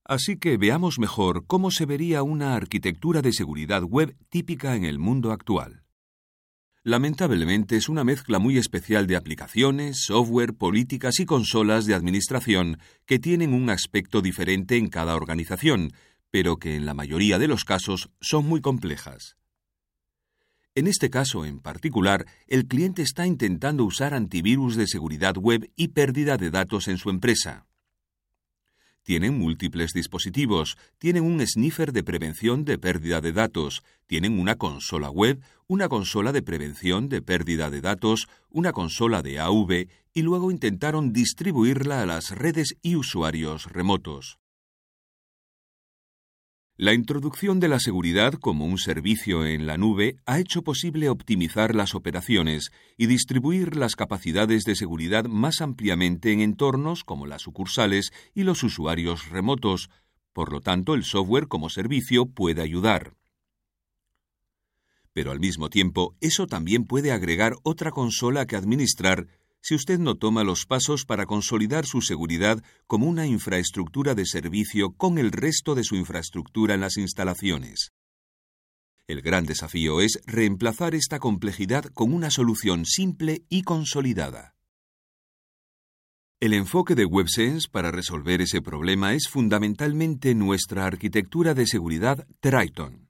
Así que veamos mejor cómo se vería una arquitectura de seguridad web típica en el mundo actual. Lamentablemente es una mezcla muy especial de aplicaciones, software, políticas y consolas de administración que tienen un aspecto diferente en cada organización, pero que en la mayoría de los casos son muy complejas. En este caso en particular, el cliente está intentando usar antivirus de seguridad web y pérdida de datos en su empresa. Tienen múltiples dispositivos, tienen un sniffer de prevención de pérdida de datos, tienen una consola web, una consola de prevención de pérdida de datos, una consola de AV y luego intentaron distribuirla a las redes y usuarios remotos. La introducción de la seguridad como un servicio en la nube ha hecho posible optimizar las operaciones y distribuir las capacidades de seguridad más ampliamente en entornos como las sucursales y los usuarios remotos. Por lo tanto, el software como servicio puede ayudar. Pero al mismo tiempo, eso también puede agregar otra consola que administrar si usted no toma los pasos para consolidar su seguridad como una infraestructura de servicio con el resto de su infraestructura en las instalaciones. El gran desafío es reemplazar esta complejidad con una solución simple y consolidada. El enfoque de WebSense para resolver ese problema es fundamentalmente nuestra arquitectura de seguridad Triton.